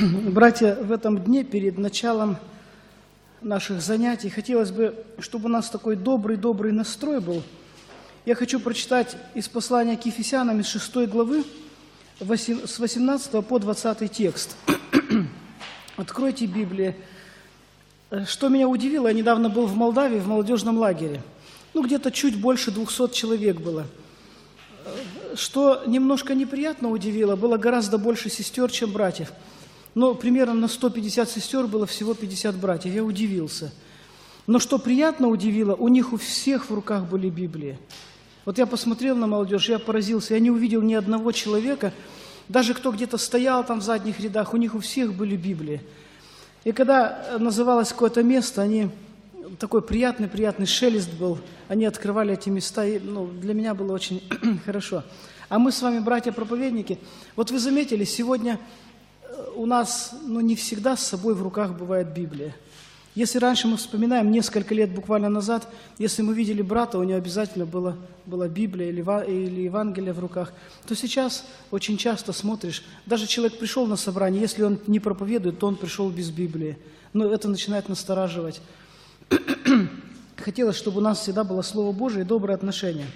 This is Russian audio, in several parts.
Братья, в этом дне, перед началом наших занятий, хотелось бы, чтобы у нас такой добрый настрой был. Я хочу прочитать из послания к Ефесянам, из 6 главы, с 18 по 20 текст. Откройте Библию. Что меня удивило, я недавно был в Молдавии, в молодежном лагере. Где-то чуть больше 200 человек было. Что немножко неприятно удивило, было гораздо больше сестер, чем братьев. Но примерно на 150 сестер было всего 50 братьев. Я удивился. Но что приятно удивило, у них у всех в руках были Библии. Вот я посмотрел на молодежь, я поразился. Я не увидел ни одного человека, даже кто где-то стоял там в задних рядах, у них у всех были Библии. И когда называлось какое-то место, такой приятный шелест был, они открывали эти места, и для меня было очень хорошо. А мы с вами, братья-проповедники, вот вы заметили, сегодня у нас не всегда с собой в руках бывает Библия. Если раньше мы вспоминаем, несколько лет буквально назад, если мы видели брата, у него обязательно была Библия или Евангелие в руках, то сейчас очень часто смотришь, даже человек пришел на собрание, если он не проповедует, то он пришел без Библии. Но это начинает настораживать. Хотелось, чтобы у нас всегда было Слово Божие и доброе отношение.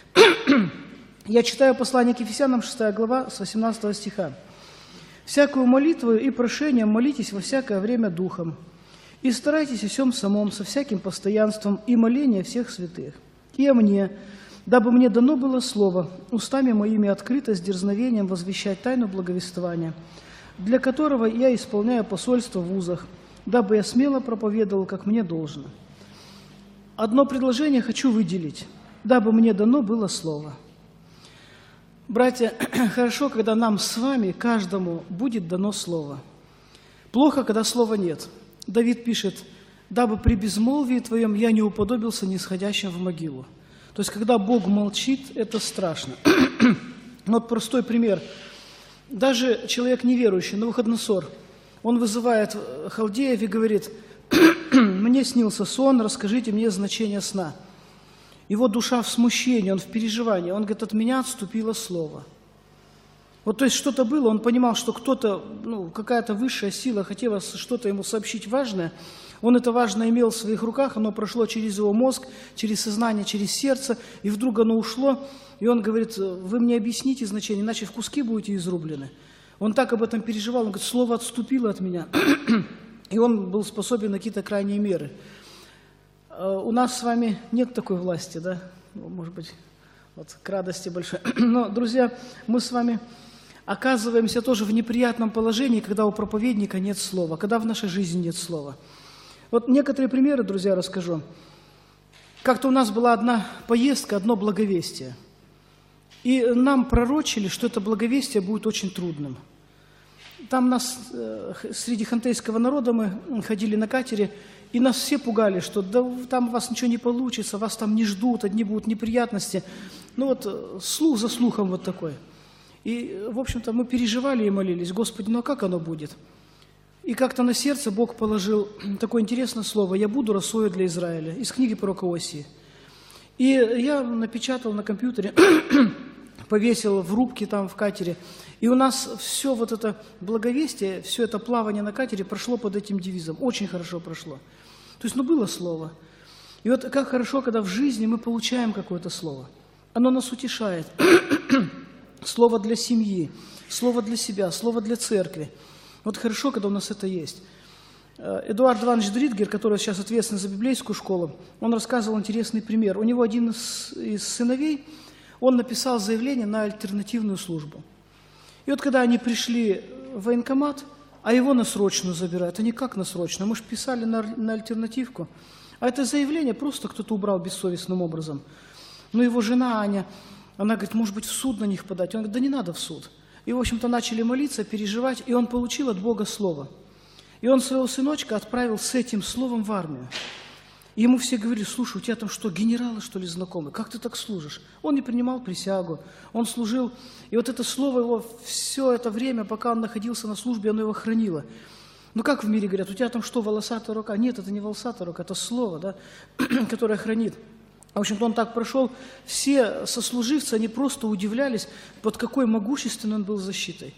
Я читаю послание к Ефесянам, 6 глава, с 18 стиха. «Всякую молитву и прошение молитесь во всякое время Духом, и старайтесь о всем самом, со всяким постоянством и моление всех святых. И о мне, дабы мне дано было слово, устами моими открыто с дерзновением возвещать тайну благовествования, для которого я исполняю посольство в вузах, дабы я смело проповедовал, как мне должно. Одно предложение хочу выделить, дабы мне дано было слово». Братья, хорошо, когда нам с вами, каждому, будет дано слово. Плохо, когда слова нет. Давид пишет: «Дабы при безмолвии твоем я не уподобился нисходящим в могилу». То есть, когда Бог молчит, это страшно. Вот простой пример. Даже человек неверующий, Навуходоносор, он вызывает халдеев и говорит: «Мне снился сон, расскажите мне значение сна». Его душа в смущении, он в переживании. Он говорит: от меня отступило слово. Вот, то есть что-то было, он понимал, что кто-то, какая-то высшая сила хотела что-то ему сообщить важное. Он это важное имел в своих руках, оно прошло через его мозг, через сознание, через сердце, и вдруг оно ушло. И он говорит: вы мне объясните значение, иначе в куски будете изрублены. Он так об этом переживал, он говорит: слово отступило от меня. И он был способен на какие-то крайние меры. У нас с вами нет такой власти, да? Может быть, вот к радости большой. Но, друзья, мы с вами оказываемся тоже в неприятном положении, когда у проповедника нет слова, когда в нашей жизни нет слова. Вот некоторые примеры, друзья, расскажу. Как-то у нас была одна поездка, одно благовестие. И нам пророчили, что это благовестие будет очень трудным. Там нас, среди хантейского народа, мы ходили на катере, и нас все пугали, что там у вас ничего не получится, вас там не ждут, одни будут неприятности. Слух за слухом вот такой. И, в общем-то, мы переживали и молились: Господи, а как оно будет? И как-то на сердце Бог положил такое интересное слово: «Я буду росою для Израиля», из книги пророка Осии. И я напечатал на компьютере, повесил в рубке там в катере. И у нас все вот это благовестие, все это плавание на катере прошло под этим девизом. Очень хорошо прошло. То есть, было слово. И вот как хорошо, когда в жизни мы получаем какое-то слово. Оно нас утешает. Слово для семьи, слово для себя, слово для церкви. Вот хорошо, когда у нас это есть. Эдуард Иванович Дритгер, который сейчас ответственен за библейскую школу, он рассказывал интересный пример. У него один из сыновей, он написал заявление на альтернативную службу. И вот когда они пришли в военкомат, а его на срочную забирают. Они как на срочную? Мы же писали на альтернативку. А это заявление просто кто-то убрал бессовестным образом. Но его жена Аня, она говорит: может быть, в суд на них подать? Он говорит: да не надо в суд. И, в общем-то, начали молиться, переживать, и он получил от Бога слово. И он своего сыночка отправил с этим словом в армию. И ему все говорили: слушай, у тебя там что, генералы, что ли, знакомые? Как ты так служишь? Он не принимал присягу, он служил. И вот это слово его все это время, пока он находился на службе, оно его хранило. Как в мире говорят: у тебя там что, волосатая рука? Нет, это не волосатая рука, это слово, да, которое хранит. В общем-то, он так прошел. Все сослуживцы, они просто удивлялись, под какой могущественной он был защитой.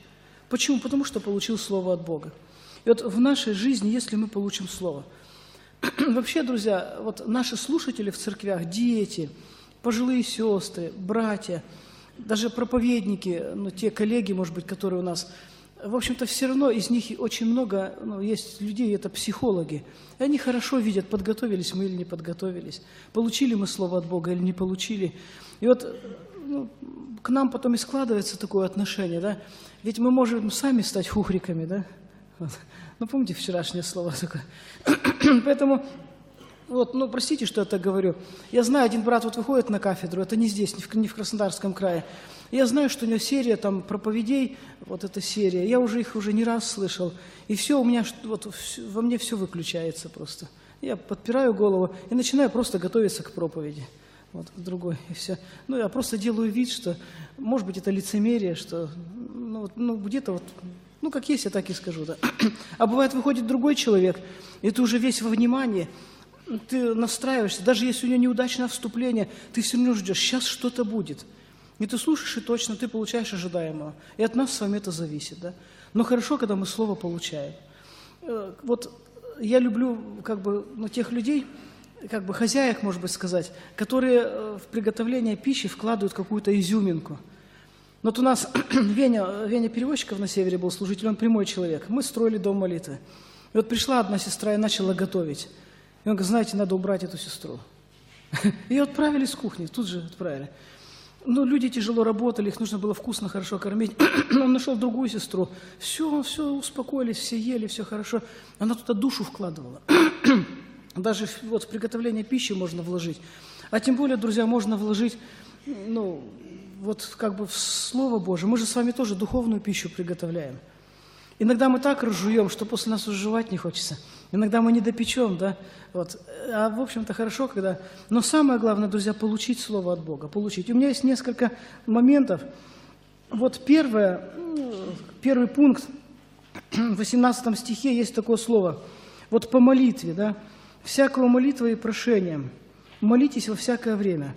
Почему? Потому что получил Слово от Бога. И вот в нашей жизни, если мы получим Слово, вообще, друзья, вот наши слушатели в церквях, дети, пожилые сестры, братья, даже проповедники, ну, те коллеги, может быть, которые у нас, в общем-то, все равно из них очень много, ну, есть людей, это психологи, и они хорошо видят, подготовились мы или не подготовились, получили мы Слово от Бога или не получили. И вот ну, к нам потом и складывается такое отношение, да, ведь мы можем сами стать хухриками, да, вот. Ну, помните вчерашнее слово такое? Поэтому, вот, ну, простите, что я так говорю. Я знаю, один брат вот выходит на кафедру, это не здесь, не в Краснодарском крае. Я знаю, что у него серия там проповедей, вот эта серия, я уже их не раз слышал. И все у меня, вот, во мне все выключается просто. Я подпираю голову и начинаю просто готовиться к проповеди. Вот, к другой, и все. Ну, я просто делаю вид, что, может быть, это лицемерие, что, ну где-то вот, ну, как есть, я так и скажу, да. А бывает, выходит другой человек, и ты уже весь во внимании, ты настраиваешься, даже если у него неудачное вступление, ты все равно ждешь, сейчас что-то будет. И ты слушаешь, и точно ты получаешь ожидаемого. И от нас с вами это зависит, да. Но хорошо, когда мы слово получаем. Вот я люблю, как бы, ну, тех людей, как бы хозяек, может быть, сказать, которые в приготовление пищи вкладывают какую-то изюминку. Вот у нас Веня Перевозчиков на севере был служитель, он прямой человек. Мы строили дом молитвы. И вот пришла одна сестра и начала готовить. И он говорит, знаете, надо убрать эту сестру. Ее отправили с кухни, тут же отправили. Ну, люди тяжело работали, их нужно было вкусно, хорошо кормить. Он нашел другую сестру. Все, успокоились, все ели, все хорошо. Она туда душу вкладывала. Даже вот в приготовление пищи можно вложить. А тем более, друзья, можно вложить, ну, вот как бы в Слово Божие. Мы же с вами тоже духовную пищу приготовляем. Иногда мы так разжуем, что после нас уже жевать не хочется. Иногда мы не допечем, да. Вот. А в общем-то хорошо, когда... Но самое главное, друзья, получить Слово от Бога. Получить. У меня есть несколько моментов. Вот первый пункт, в 18 стихе есть такое слово. Вот по молитве, да. «Всякого молитвой и прошением молитесь во всякое время».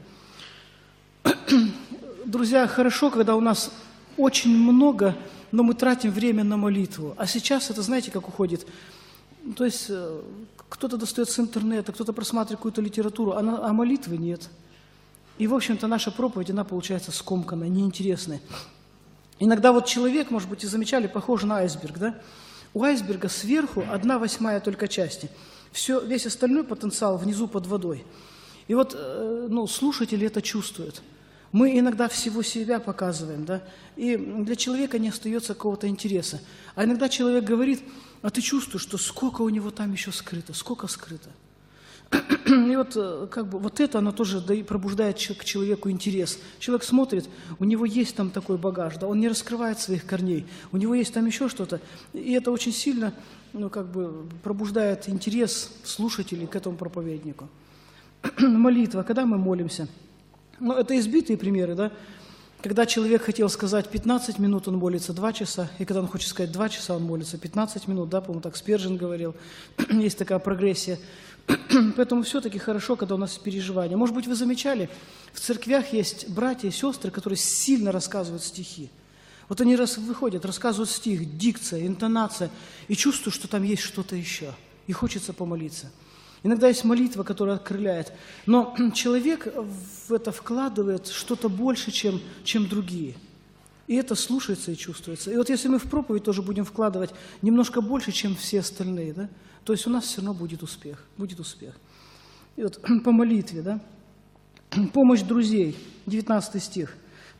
Друзья, хорошо, когда у нас очень много, но мы тратим время на молитву. А сейчас это, знаете, как уходит? То есть кто-то достает с интернета, кто-то просматривает какую-то литературу, а молитвы нет. И, в общем-то, наша проповедь, она получается скомканная, неинтересная. Иногда вот человек, может быть, и замечали, похож на айсберг, да? У айсберга сверху 1/8 только части. Весь остальной потенциал внизу под водой. И вот, ну, слушатели это чувствуют. Мы иногда всего себя показываем, да, и для человека не остается какого-то интереса. А иногда человек говорит, а ты чувствуешь, что сколько у него там еще скрыто, сколько скрыто. И вот, как бы, вот это, оно тоже пробуждает к человеку интерес. Человек смотрит, у него есть там такой багаж, да, он не раскрывает своих корней, у него есть там еще что-то. И это очень сильно, ну, как бы, пробуждает интерес слушателей к этому проповеднику. Молитва, когда мы молимся. Ну, это избитые примеры, да? Когда человек хотел сказать 15 минут, он молится 2 часа, и когда он хочет сказать 2 часа, он молится 15 минут, да, по-моему, так Спержин говорил, есть такая прогрессия. Поэтому все-таки хорошо, когда у нас переживания. Может быть, вы замечали, в церквях есть братья и сестры, которые сильно рассказывают стихи. Вот они выходят, рассказывают стих, дикция, интонация, и чувствуют, что там есть что-то еще, и хочется помолиться. Иногда есть молитва, которая окрыляет, но человек в это вкладывает что-то больше, чем другие. И это слушается и чувствуется. И вот если мы в проповедь тоже будем вкладывать немножко больше, чем все остальные, да, то есть у нас все равно будет успех. Будет успех. И вот по молитве, да, помощь друзей, 19 стих.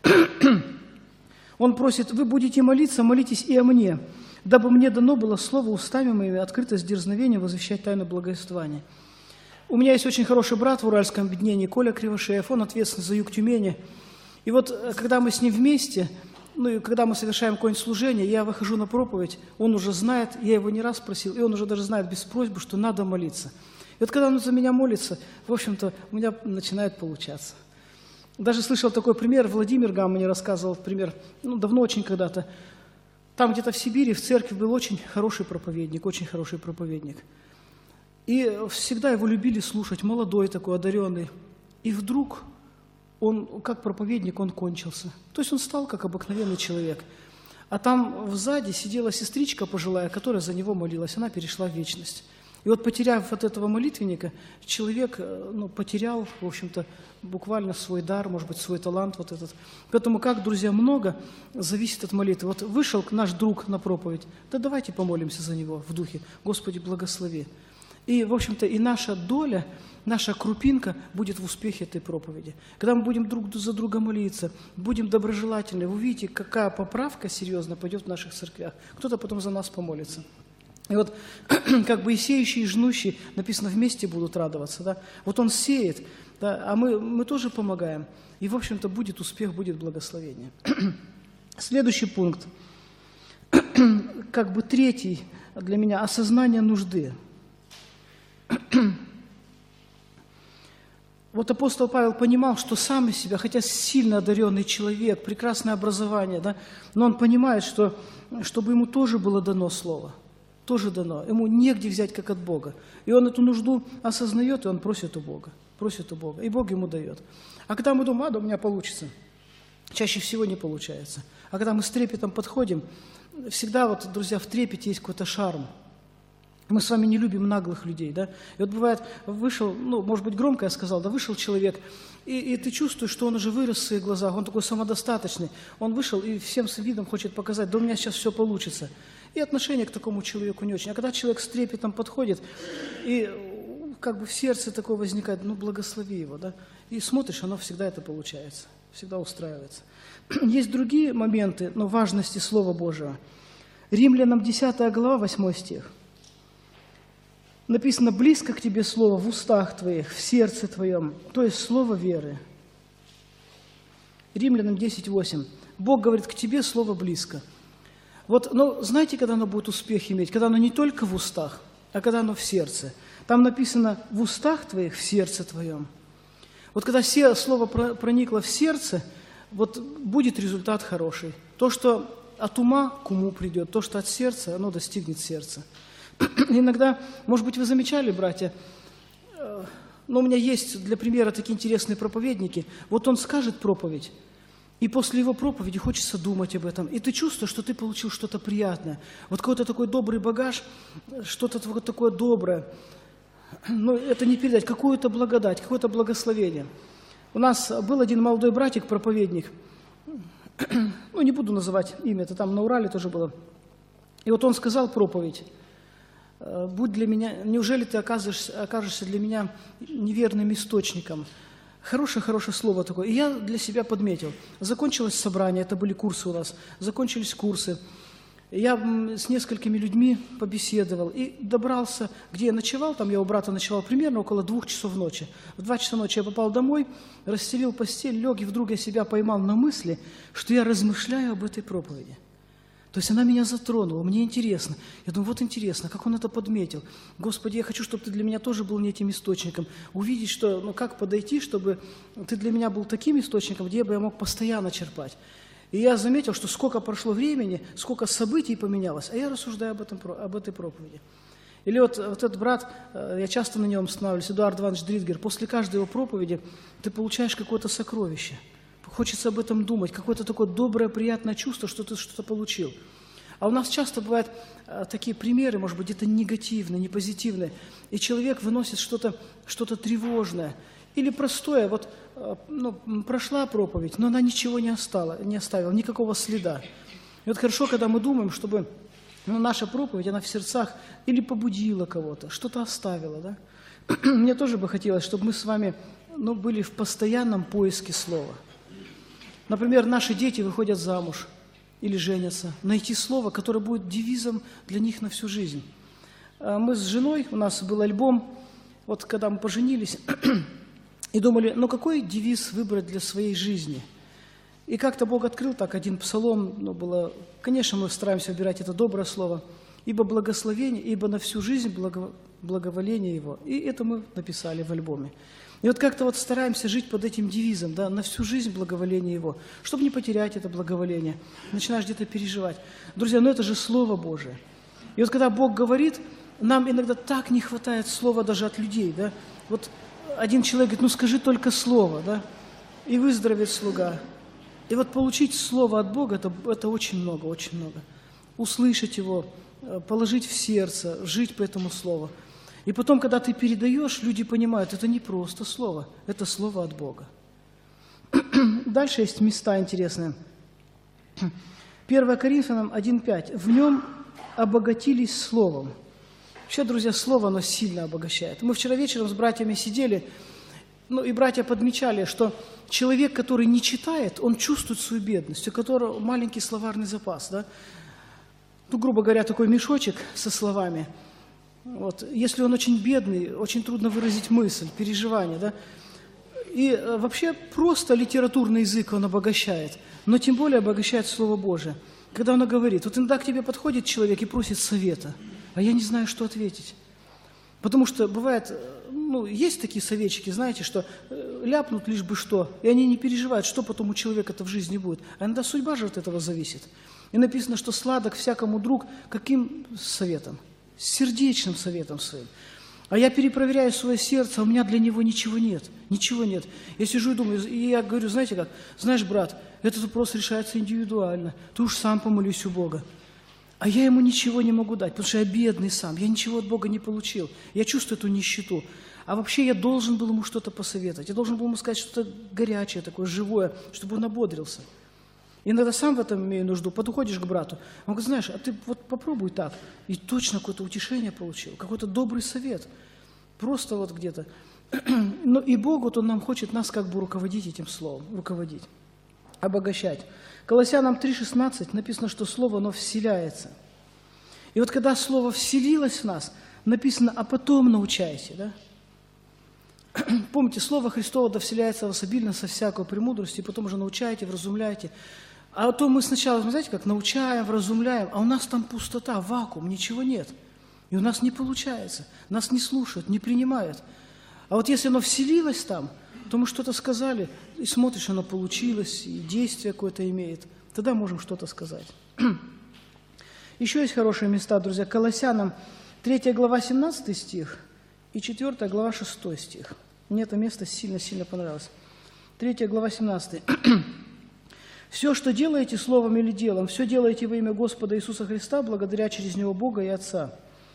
Он просит, вы будете молиться, молитесь и о мне, дабы мне дано было слово устами моими, открытость дерзновения возвещать тайну благовествования. У меня есть очень хороший брат в Уральском объединении, Коля Кривошеев, он ответственный за юг Тюмени. И вот когда мы с ним вместе, ну и когда мы совершаем какое-нибудь служение, я выхожу на проповедь, он уже знает, я его не раз просил, и он уже даже знает без просьбы, что надо молиться. И вот когда он за меня молится, в общем-то, у меня начинает получаться. Даже слышал такой пример, Владимир Гам мне рассказывал пример, ну, давно очень когда-то. Там где-то в Сибири, в церкви был очень хороший проповедник, очень хороший проповедник. И всегда его любили слушать, молодой такой, одаренный. И вдруг он, как проповедник, он кончился. То есть он стал как обыкновенный человек. А там сзади сидела сестричка пожилая, которая за него молилась, она перешла в вечность. И вот потеряв от этого молитвенника, человек потерял, в общем-то, буквально свой дар, может быть, свой талант вот этот. Поэтому, как, друзья, много зависит от молитвы. Вот вышел наш друг на проповедь, да давайте помолимся за него в духе. Господи, благослови. И, в общем-то, и наша доля, наша крупинка будет в успехе этой проповеди. Когда мы будем друг за друга молиться, будем доброжелательны, вы увидите, какая поправка серьезно пойдет в наших церквях. Кто-то потом за нас помолится. И вот как бы и сеющие, и жнущие, написано, вместе будут радоваться. Да? Вот он сеет, да, а мы тоже помогаем. И, в общем-то, будет успех, будет благословение. Следующий пункт, как бы третий для меня, осознание нужды. Вот апостол Павел понимал, что сам из себя, хотя сильно одаренный человек, прекрасное образование, да, но он понимает, что чтобы ему тоже было дано слово. Тоже дано. Ему негде взять, как от Бога. И он эту нужду осознает, и он просит у Бога. Просит у Бога. И Бог ему дает. А когда мы думаем, да у меня получится, чаще всего не получается. А когда мы с трепетом подходим, всегда, вот, друзья, в трепете есть какой-то шарм. Мы с вами не любим наглых людей, да? И вот бывает, вышел, может быть, громко я сказал, да, вышел человек, и ты чувствуешь, что он уже вырос в своих глазах, он такой самодостаточный. Он вышел и всем своим видом хочет показать, да у меня сейчас все получится. И отношение к такому человеку не очень. А когда человек с трепетом подходит, и как бы в сердце такое возникает, благослови его, да? И смотришь, оно всегда это получается, всегда устраивается. Есть другие моменты, важности Слова Божьего. Римлянам 10 глава, 8 стих. Написано, близко к тебе слово в устах твоих, в сердце твоем, то есть слово веры. Римлянам 10:8. Бог говорит, к тебе слово близко. Вот, знаете, когда оно будет успех иметь? Когда оно не только в устах, а когда оно в сердце. Там написано, в устах твоих, в сердце твоем. Вот когда слово проникло в сердце, вот будет результат хороший. То, что от ума к уму придет, то, что от сердца, оно достигнет сердца. Иногда, может быть, вы замечали, братья, у меня есть для примера такие интересные проповедники. Вот он скажет проповедь, и после его проповеди хочется думать об этом. И ты чувствуешь, что ты получил что-то приятное. Вот какой-то такой добрый багаж, что-то такое доброе. Это не передать, какую-то благодать, какое-то благословение. У нас был один молодой братик, проповедник, не буду называть имя, это там на Урале тоже было. И вот он сказал проповедь. Будь для меня, неужели ты окажешься для меня неверным источником? Хорошее слово такое. И я для себя подметил. Закончилось собрание, это были курсы у нас, закончились курсы. Я с несколькими людьми побеседовал и добрался, где я ночевал, там я у брата ночевал примерно около 2 часов ночи. В 2 часа ночи я попал домой, расстелил постель, лег, и вдруг я себя поймал на мысли, что я размышляю об этой проповеди. То есть она меня затронула, мне интересно. Я думаю, вот интересно, как он это подметил. Господи, я хочу, чтобы ты для меня тоже был не этим источником. Увидеть, что, как подойти, чтобы ты для меня был таким источником, где бы я мог постоянно черпать. И я заметил, что сколько прошло времени, сколько событий поменялось, а я рассуждаю об этой проповеди. Или вот этот брат, я часто на нем останавливаюсь, Эдуард Иванович Дритгер, после каждой его проповеди ты получаешь какое-то сокровище. Хочется об этом думать, какое-то такое доброе, приятное чувство, что ты что-то получил. А у нас часто бывают такие примеры, может быть, где-то негативные, не позитивные, и человек выносит что-то тревожное. Или простое, вот прошла проповедь, но она ничего не оставила, никакого следа. И вот хорошо, когда мы думаем, чтобы наша проповедь, она в сердцах или побудила кого-то, что-то оставила. Да? Мне тоже бы хотелось, чтобы мы с вами были в постоянном поиске слова. Например, наши дети выходят замуж или женятся. Найти слово, которое будет девизом для них на всю жизнь. Мы с женой, у нас был альбом, вот когда мы поженились, и думали, какой девиз выбрать для своей жизни. И как-то Бог открыл так один псалом, было, конечно, мы стараемся выбирать это доброе слово, ибо благословение, ибо на всю жизнь благоволение Его. И это мы написали в альбоме. И вот как-то стараемся жить под этим девизом, да, на всю жизнь благоволение Его, чтобы не потерять это благоволение. Начинаешь где-то переживать. Друзья, это же Слово Божие. И вот когда Бог говорит, нам иногда так не хватает слова даже от людей, да. Вот один человек говорит, скажи только слово, да, и выздоровеет слуга. И вот получить Слово от Бога это очень много, очень много. Услышать Его, положить в сердце, жить по этому Слову. И потом, когда ты передаешь, люди понимают, это не просто Слово, это Слово от Бога. Дальше есть места интересные. 1 Коринфянам 1:5. В нем обогатились Словом. Вообще, друзья, Слово, оно сильно обогащает. Мы вчера вечером с братьями сидели, и братья подмечали, что человек, который не читает, он чувствует свою бедность, у которого маленький словарный запас, да? Грубо говоря, такой мешочек со словами. Вот. Если он очень бедный, очень трудно выразить мысль, переживание, да? И вообще просто литературный язык он обогащает, но тем более обогащает Слово Божие. Когда оно говорит, вот иногда к тебе подходит человек и просит совета, а я не знаю, что ответить. Потому что бывает, есть такие советчики, знаете, что ляпнут лишь бы что, и они не переживают, что потом у человека-то в жизни будет. А иногда судьба же от этого зависит. И написано, что сладок всякому друг каким советом? Сердечным советом своим. А я перепроверяю свое сердце, а у меня для него ничего нет. Ничего нет. Я сижу и думаю, и я говорю, знаете как? Знаешь, брат, этот вопрос решается индивидуально. Ты уж сам помолись у Бога. А я ему ничего не могу дать, потому что я бедный сам. Я ничего от Бога не получил. Я чувствую эту нищету. А вообще я должен был ему что-то посоветовать. Я должен был ему сказать что-то горячее, такое живое, чтобы он ободрился. Иногда сам в этом имею нужду. Подходишь к брату, он говорит, знаешь, а ты вот попробуй так. И точно какое-то утешение получил, какой-то добрый совет. Просто вот где-то. Но и Бог, вот Он нам хочет нас как бы руководить этим словом, руководить, обогащать. Колоссянам 3:16 написано, что Слово, оно вселяется. И вот когда Слово вселилось в нас, написано, а потом научайся, да? Помните, Слово Христово да вселяется в вас обильно со всякой премудрости, и потом уже научайте, вразумляйте. А то мы сначала, знаете, как научаем, вразумляем, а у нас там пустота, вакуум, ничего нет. И у нас не получается, нас не слушают, не принимают. А вот если оно вселилось там, то мы что-то сказали, и смотришь, оно получилось, и действие какое-то имеет, тогда можем что-то сказать. Еще есть хорошие места, друзья. Колоссянам 3 глава 17 стих и 4 глава 6 стих. Мне это место сильно-сильно понравилось. 3 глава 17. «Все, что делаете словом или делом, все делаете во имя Господа Иисуса Христа, благодаря через Него Бога и Отца».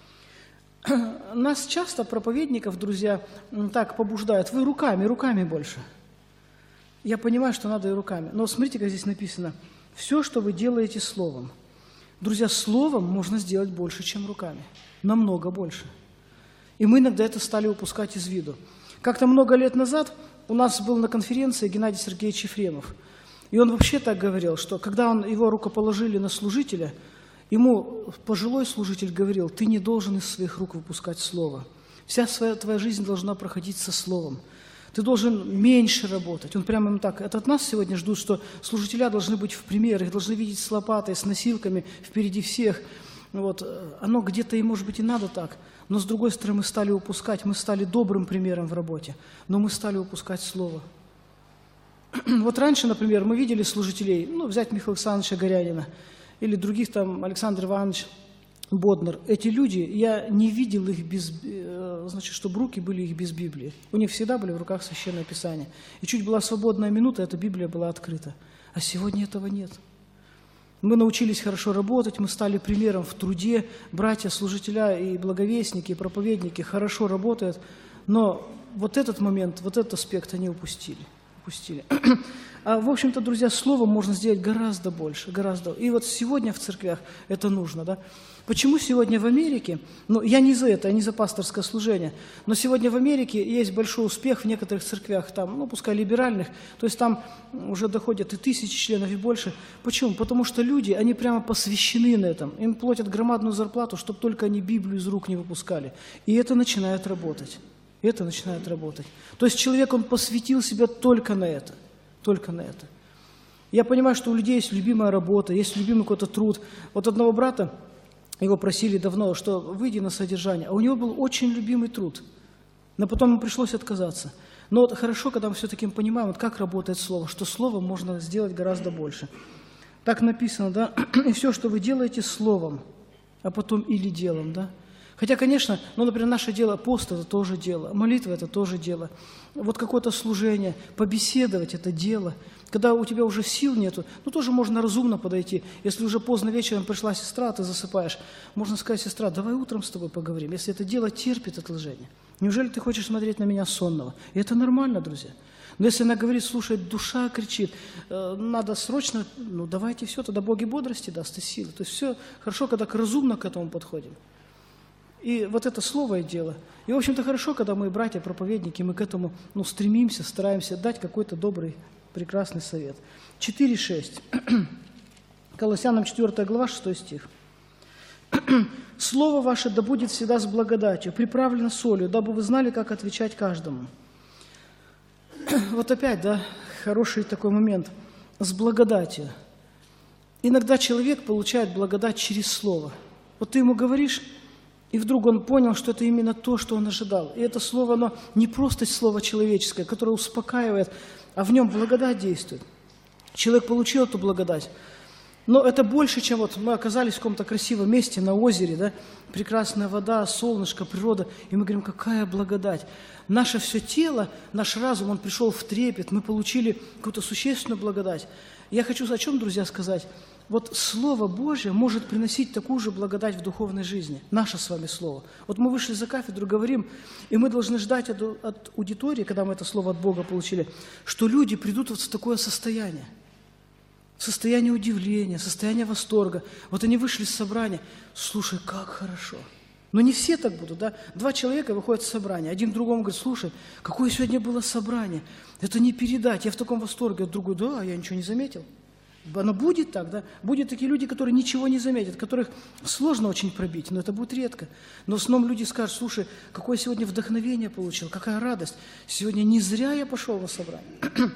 Нас часто, проповедников, друзья, так побуждают, вы руками больше. Я понимаю, что надо и руками. Но смотрите, как здесь написано. Все, что вы делаете словом. Друзья, словом можно сделать больше, чем руками. Намного больше. И мы иногда это стали упускать из виду. Как-то много лет назад у нас был на конференции Геннадий Сергеевич Ефремов. И он вообще так говорил, что когда его рукоположили на служителя, ему пожилой служитель говорил, ты не должен из своих рук выпускать слово. Вся твоя жизнь должна проходить со словом. Ты должен меньше работать. Он прямо им так. Это от нас сегодня ждут, что служителя должны быть в пример, их должны видеть с лопатой, с носилками впереди всех. Вот. Оно где-то и, может быть, и надо так. Но, с другой стороны, мы стали упускать. Мы стали добрым примером в работе, но мы стали упускать слово. Вот раньше, например, мы видели служителей, взять Михаила Александровича Горянина, или других там, Александр Иванович Боднар. Эти люди, я не видел их без, чтобы руки были их без Библии. У них всегда были в руках Священное Писание. И чуть была свободная минута, эта Библия была открыта. А сегодня этого нет. Мы научились хорошо работать, мы стали примером в труде. Братья, служителя и благовестники, и проповедники хорошо работают. Но вот этот момент, вот этот аспект они упустили. А, в общем-то, друзья, словом можно сделать гораздо больше, гораздо. И вот сегодня в церквях это нужно, да? Почему сегодня в Америке, я не за это, я не за пасторское служение, но сегодня в Америке есть большой успех в некоторых церквях, там, пускай либеральных, то есть там уже доходят и 1000 членов, и больше. Почему? Потому что люди, они прямо посвящены на этом, им платят громадную зарплату, чтобы только они Библию из рук не выпускали. И это начинает работать. То есть человек, он посвятил себя только на это. Я понимаю, что у людей есть любимая работа, есть любимый какой-то труд. Вот одного брата, его просили давно, что выйди на содержание, а у него был очень любимый труд. Но потом ему пришлось отказаться. Но вот хорошо, когда мы все-таки понимаем, вот как работает слово, что словом можно сделать гораздо больше. Так написано, да? И все, что вы делаете словом, а потом или делом, да? Хотя, конечно, например, наше дело, пост – это тоже дело, молитва – это тоже дело. Вот какое-то служение, побеседовать – это дело. когда у тебя уже сил нету, ну тоже можно разумно подойти. Если уже поздно вечером пришла сестра, ты засыпаешь, можно сказать: сестра, давай утром с тобой поговорим, если это дело терпит отложение. Неужели ты хочешь смотреть на меня сонного? И это нормально, друзья. Но если она говорит: слушай, душа кричит, надо срочно, ну давайте все, тогда Бог и бодрости даст, и силы. То есть все хорошо, когда разумно к этому подходим. И вот это слово и дело. И, в общем-то, хорошо, когда мы, братья, проповедники, мы к этому стремимся, стараемся дать какой-то добрый, прекрасный совет. 4:6. Колоссянам 4 глава, 6 стих. «Слово ваше да будет всегда с благодатью, приправлено солью, дабы вы знали, как отвечать каждому». Вот опять, да, хороший такой момент. С благодатью. Иногда человек получает благодать через слово. Вот ты ему говоришь, и вдруг он понял, что это именно то, что он ожидал. И это слово, оно не просто слово человеческое, которое успокаивает, а в нем благодать действует. Человек получил эту благодать. Но это больше, чем вот мы оказались в каком-то красивом месте, на озере, да, прекрасная вода, солнышко, природа, и мы говорим: какая благодать. Наше все тело, наш разум, он пришел в трепет, мы получили какую-то существенную благодать. Я хочу о чем, друзья, сказать? Вот Слово Божье может приносить такую же благодать в духовной жизни. Наше с вами Слово. Вот мы вышли за кафедру, говорим, и мы должны ждать от аудитории, когда мы это Слово от Бога получили, что люди придут вот в такое состояние. Состояние удивления, состояние восторга. Вот они вышли с собрания. Слушай, как хорошо. Но не все так будут, да? 2 человека выходят с собрания. Один другому говорит: слушай, какое сегодня было собрание. Это не передать, я в таком восторге. А другой: да, я ничего не заметил. Оно будет так, да? Будут такие люди, которые ничего не заметят, которых сложно очень пробить, но это будет редко. Но в основном люди скажут: слушай, какое сегодня вдохновение получил, какая радость. Сегодня не зря я пошел на собрание.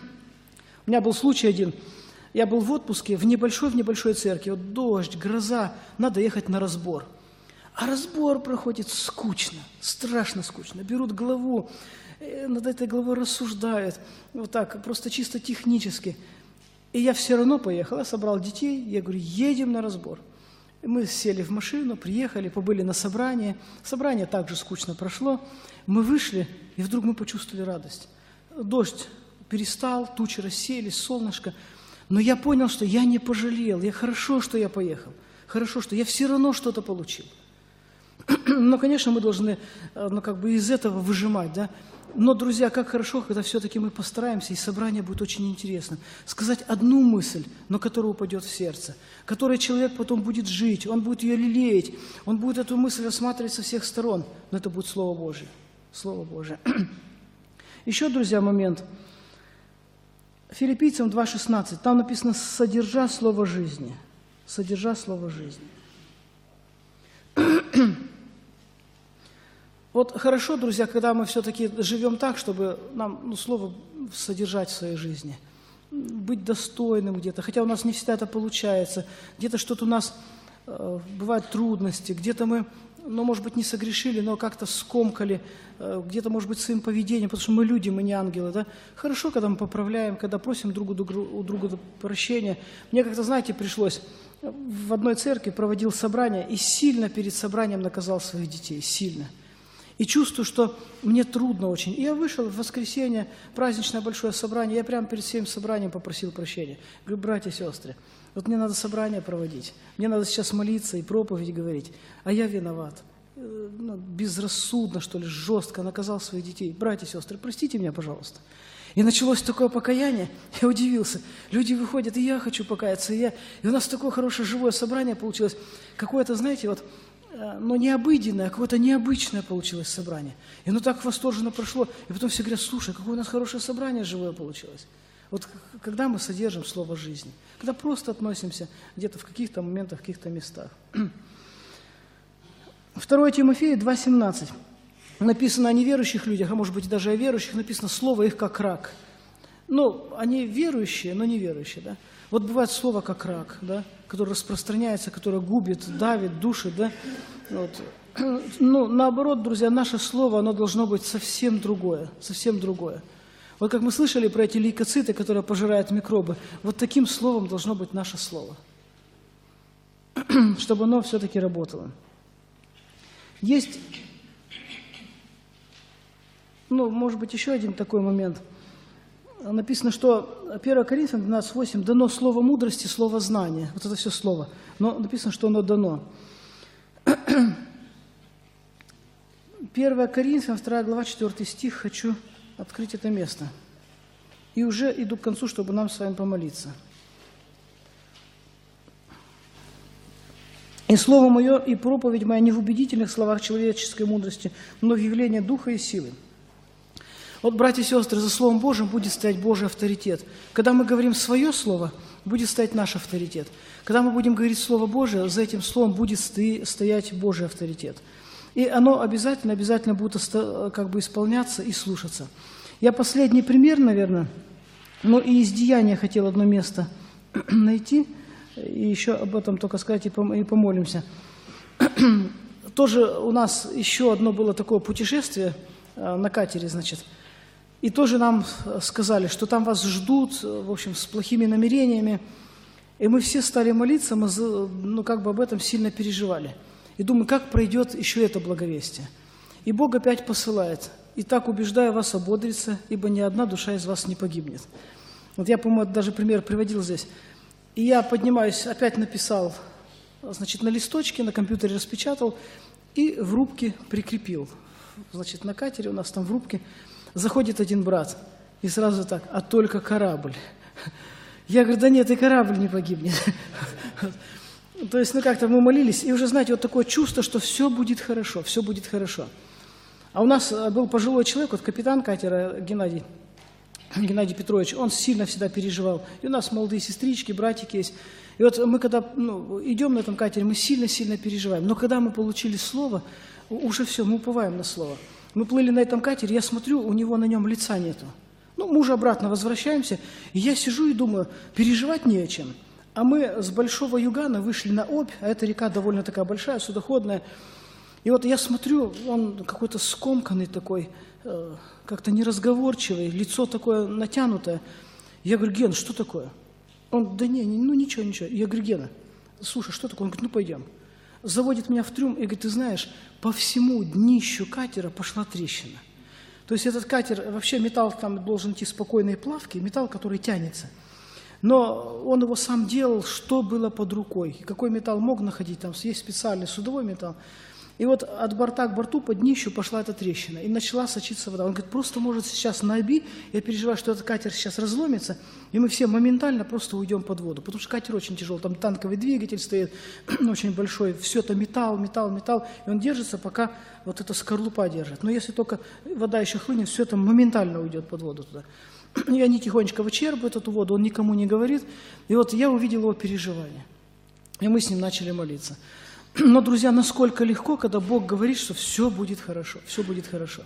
У меня был случай один. Я был в отпуске в небольшой церкви. Вот дождь, гроза, надо ехать на разбор. А разбор проходит скучно, страшно скучно. Берут главу, над этой главой рассуждают, вот так, просто чисто технически. И я все равно поехал, я собрал детей, я говорю: едем на разбор. И мы сели в машину, приехали, побыли на собрании. Собрание также скучно прошло. Мы вышли, и вдруг мы почувствовали радость. Дождь перестал, тучи рассеялись, солнышко. Но я понял, что я не пожалел, хорошо, что я поехал, хорошо, что я все равно что-то получил. Но, конечно, мы должны, из этого выжимать, да. Но, друзья, как хорошо, когда все-таки мы постараемся, и собрание будет очень интересно. Сказать одну мысль, но которая упадет в сердце, которой человек потом будет жить, он будет ее лелеять, он будет эту мысль рассматривать со всех сторон. Но это будет Слово Божие. Слово Божие. Еще, друзья, момент. Филиппийцам 2:16, там написано: «Содержа слово жизни». Содержа слово жизни. Вот хорошо, друзья, когда мы все-таки живем так, чтобы нам слово содержать в своей жизни. Быть достойным где-то, хотя у нас не всегда это получается. Где-то что-то у нас бывают трудности, где-то мы, может быть, не согрешили, но как-то скомкали, где-то, может быть, своим поведением, потому что мы люди, мы не ангелы, да? Хорошо, когда мы поправляем, когда просим у друга прощения. Мне как-то, знаете, пришлось, в одной церкви проводил собрание и сильно перед собранием наказал своих детей, сильно. И чувствую, что мне трудно очень. И я вышел в воскресенье, праздничное большое собрание, я прямо перед всем собранием попросил прощения. Говорю: братья и сестры, вот мне надо собрание проводить, мне надо сейчас молиться и проповедь говорить, а я виноват. Безрассудно, что ли, жестко наказал своих детей. Братья и сестры, простите меня, пожалуйста. И началось такое покаяние, я удивился. Люди выходят, и я хочу покаяться, и у нас такое хорошее живое собрание получилось. Какое-то, знаете, не обыденное, а какое-то необычное получилось собрание. И оно так восторженно прошло. И потом все говорят: слушай, какое у нас хорошее собрание живое получилось. Вот когда мы содержим слово жизни, когда просто относимся где-то в каких-то моментах, в каких-то местах. 2 Тимофея 2:17. Написано о неверующих людях, а может быть даже о верующих, написано: слово их как рак. Они верующие, но не верующие, да. Вот бывает слово как рак, да, которое распространяется, которое губит, давит, душит, да. Наоборот, друзья, наше слово, оно должно быть совсем другое, совсем другое. Вот как мы слышали про эти лейкоциты, которые пожирают микробы, вот таким словом должно быть наше слово, чтобы оно все-таки работало. Есть, может быть, еще один такой момент. написано, что 1 Коринфянам 12:8 дано слово мудрости, слово знания. Вот это все слово. Но написано, что оно дано. 1 Коринфянам, 2 глава, 4 стих. Хочу открыть это место. И уже иду к концу, чтобы нам с вами помолиться. «И слово мое, и проповедь моя не в убедительных словах человеческой мудрости, но в явлении духа и силы». Вот, братья и сестры, за Словом Божьим будет стоять Божий авторитет. Когда мы говорим свое слово, будет стоять наш авторитет. Когда мы будем говорить Слово Божие, за этим словом будет стоять Божий авторитет. И оно обязательно будет как бы исполняться и слушаться. Я последний пример, наверное, но и из Деяния хотел одно место найти, и еще об этом только сказать и помолимся. Тоже у нас еще одно было такое путешествие на катере, значит. И тоже нам сказали, что там вас ждут, в общем, с плохими намерениями. И мы все стали молиться, мы как бы об этом сильно переживали. И думаю, как пройдет еще это благовестие. И Бог опять посылает. «И так убеждаю вас ободриться, ибо ни одна душа из вас не погибнет». Вот я, по-моему, даже пример приводил здесь. И я поднимаюсь, опять написал, значит, на листочке, на компьютере распечатал и в рубке прикрепил. Значит, на катере у нас там в рубке заходит один брат и сразу так: «А только корабль». Я говорю: «Да нет, и корабль не погибнет». То есть, как-то мы молились, и уже, знаете, вот такое чувство, что все будет хорошо, все будет хорошо. А у нас был пожилой человек, вот капитан катера Геннадий Петрович, он сильно всегда переживал. И у нас молодые сестрички, братики есть. И вот мы, когда идем на этом катере, мы сильно-сильно переживаем. Но когда мы получили слово, уже все, мы уповаем на слово. Мы плыли на этом катере, я смотрю, у него на нем лица нету. Мы уже обратно возвращаемся, и я сижу и думаю, переживать не о чем. А мы с Большого Югана вышли на Обь, а эта река довольно такая большая, судоходная. И вот я смотрю, он какой-то скомканный такой, как-то неразговорчивый, лицо такое натянутое. Я говорю: «Ген, что такое?» Он: «Да ничего. Я говорю: «Гена, слушай, что такое?» Он говорит: «Пойдем». Заводит меня в трюм и говорит: «Ты знаешь, по всему днищу катера пошла трещина». То есть этот катер, вообще металл там должен идти спокойной плавки, металл, который тянется. Но он его сам делал, что было под рукой. Какой металл мог находить, там есть специальный судовой металл. И вот от борта к борту по днищу пошла эта трещина, и начала сочиться вода. Он говорит: «Просто, может, сейчас на Оби, я переживаю, что этот катер сейчас разломится, и мы все моментально просто уйдем под воду». Потому что катер очень тяжелый, там танковый двигатель стоит, очень большой, все это металл, и он держится, пока вот эта скорлупа держит. Но если только вода еще хлынет, все это моментально уйдет под воду туда. И они тихонечко вычерпывают эту воду, он никому не говорит. И вот я увидел его переживания, и мы с ним начали молиться. Но, друзья, насколько легко, когда Бог говорит, что все будет хорошо, все будет хорошо.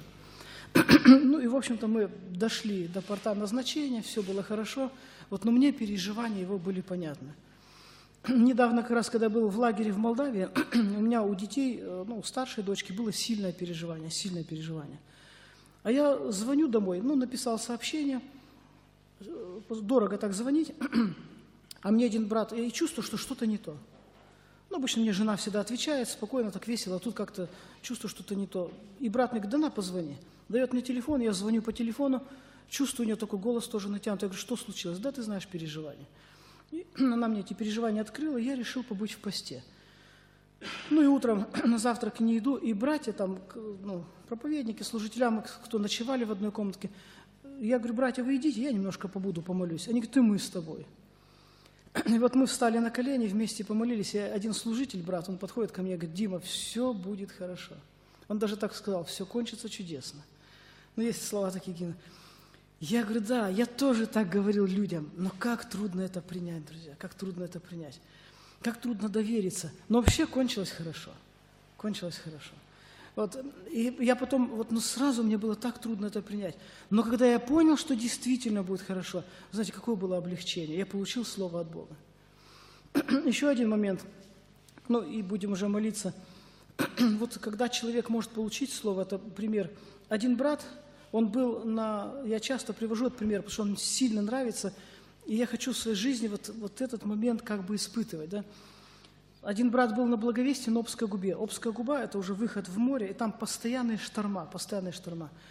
И, в общем-то, мы дошли до порта назначения, все было хорошо. Но мне переживания его были понятны. Недавно, как раз, когда был в лагере в Молдавии, у меня у детей, у старшей дочки было сильное переживание. А я звоню домой, написал сообщение, дорого так звонить, а мне один брат, я чувствую, что что-то не то. Обычно мне жена всегда отвечает, спокойно, так весело, а тут как-то чувствую, что-то не то. И брат мне говорит: «Да на, позвони». Дает мне телефон, я звоню по телефону, чувствую, у нее такой голос тоже натянутый. Я говорю: «Что случилось?» «Да, ты знаешь, переживания». И она мне эти переживания открыла, и я решил побыть в посте. И утром на завтрак не иду, и братья там, проповедники, служителям, кто ночевали в одной комнатке, я говорю: «Братья, вы идите, я немножко побуду, помолюсь». Они говорят: «И мы с тобой». И вот мы встали на колени, вместе помолились, и один служитель, брат, он подходит ко мне и говорит: «Дима, все будет хорошо». Он даже так сказал: «Все кончится чудесно». Есть слова такие, Гена. Я говорю: «Да, я тоже так говорил людям, но как трудно это принять, друзья, как трудно это принять, как трудно довериться». Но вообще кончилось хорошо. И я потом, сразу мне было так трудно это принять. Но когда я понял, что действительно будет хорошо, знаете, какое было облегчение? Я получил слово от Бога. Еще один момент, и будем уже молиться. Когда человек может получить слово, это пример. Один брат, он был я часто привожу этот пример, потому что он сильно нравится, и я хочу в своей жизни вот этот момент как бы испытывать, да. Один брат был на благовестии на Обской губе. Обская губа – это уже выход в море, и там постоянные шторма.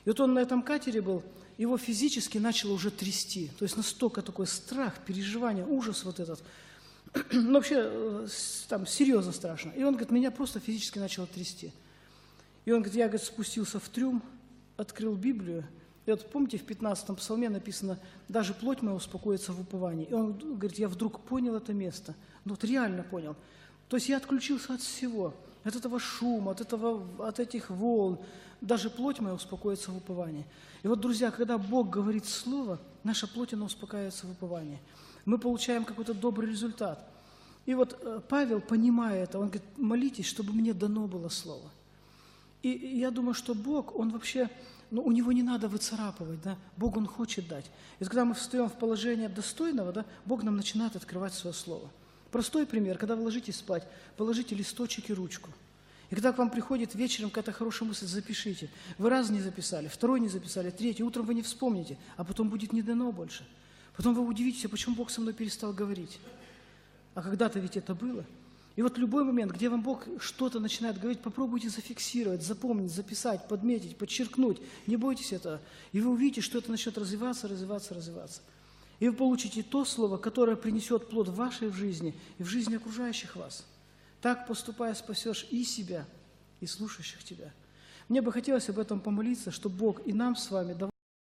И вот он на этом катере был, его физически начало уже трясти. То есть настолько такой страх, переживание, ужас вот этот. Ну, вообще, там, серьезно страшно. И он, говорит, меня просто физически начало трясти. И он говорит, я, говорит, спустился в трюм, открыл Библию. И вот помните, в 15-м псалме написано, даже плоть моя успокоится в уповании. И он говорит, я вдруг понял это место. Ну, вот реально понял. То есть я отключился от всего. От этого шума, от этих волн. Даже плоть моя успокоится в уповании. И вот, друзья, когда Бог говорит слово, наша плоть, она успокаивается в уповании. Мы получаем какой-то добрый результат. И вот Павел, понимая это, он говорит, молитесь, чтобы мне дано было слово. И я думаю, что Бог, Он вообще, ну, у Него не надо выцарапывать, да? Бог, Он хочет дать. И когда мы встаем в положение достойного, да, Бог нам начинает открывать свое слово. Простой пример, когда вы ложитесь спать, положите листочек и ручку. И когда к вам приходит вечером какая-то хорошая мысль, запишите. Вы раз не записали, второй не записали, третий, утром вы не вспомните, а потом будет не дано больше. Потом вы удивитесь, почему Бог со мной перестал говорить. А когда-то ведь это было. И вот любой момент, где вам Бог что-то начинает говорить, попробуйте зафиксировать, запомнить, записать, подметить, подчеркнуть. Не бойтесь этого. И вы увидите, что это начнет развиваться, развиваться, развиваться. И вы получите то слово, которое принесет плод в вашей жизни и в жизни окружающих вас. Так, поступая, спасешь и себя, и слушающих тебя. Мне бы хотелось об этом помолиться, чтобы Бог и нам с вами давал